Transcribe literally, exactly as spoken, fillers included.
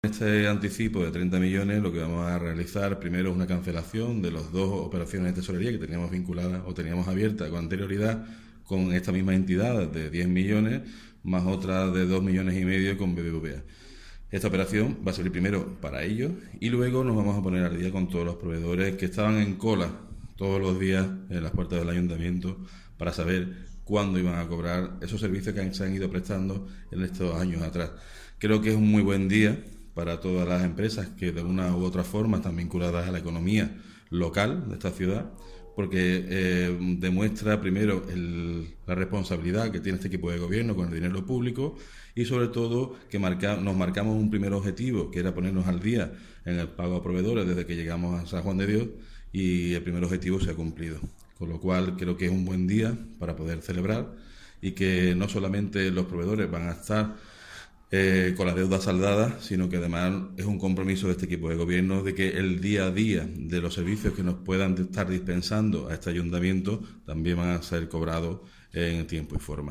Este anticipo de treinta millones lo que vamos a realizar primero es una cancelación de las dos operaciones de tesorería que teníamos vinculadas o teníamos abiertas con anterioridad con esta misma entidad de diez millones más otra de dos millones y medio con B B V A. Esta operación va a servir primero para ellos y luego nos vamos a poner al día con todos los proveedores que estaban en cola todos los días en las puertas del ayuntamiento para saber cuándo iban a cobrar esos servicios que se han ido prestando en estos años atrás. Creo que es un muy buen día para todas las empresas que de una u otra forma están vinculadas a la economía local de esta ciudad, porque eh, demuestra primero el, la responsabilidad que tiene este equipo de gobierno con el dinero público y sobre todo que marca, nos marcamos un primer objetivo que era ponernos al día en el pago a proveedores desde que llegamos a San Juan de Dios y el primer objetivo se ha cumplido, con lo cual creo que es un buen día para poder celebrar y que no solamente los proveedores van a estar Eh, con la deuda saldada, sino que además es un compromiso de este equipo de gobierno de que el día a día de los servicios que nos puedan estar dispensando a este ayuntamiento también van a ser cobrados en tiempo y forma.